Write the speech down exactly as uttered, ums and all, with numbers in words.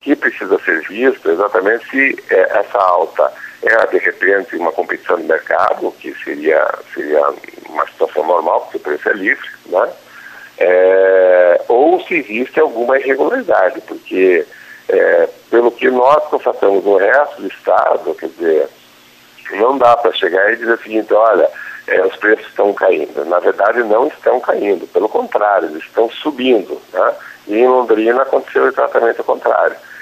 que precisa ser visto exatamente se é, essa alta é, de repente, uma competição de mercado, que seria, seria uma situação normal, porque o preço é livre, né? É, ou se existe alguma irregularidade, porque, é, pelo que nós constatamos no resto do estado, quer dizer, não dá para chegar e dizer o seguinte, olha, é, os preços estão caindo. Na verdade, não estão caindo, pelo contrário, eles estão subindo, né? E em Londrina aconteceu exatamente o contrário.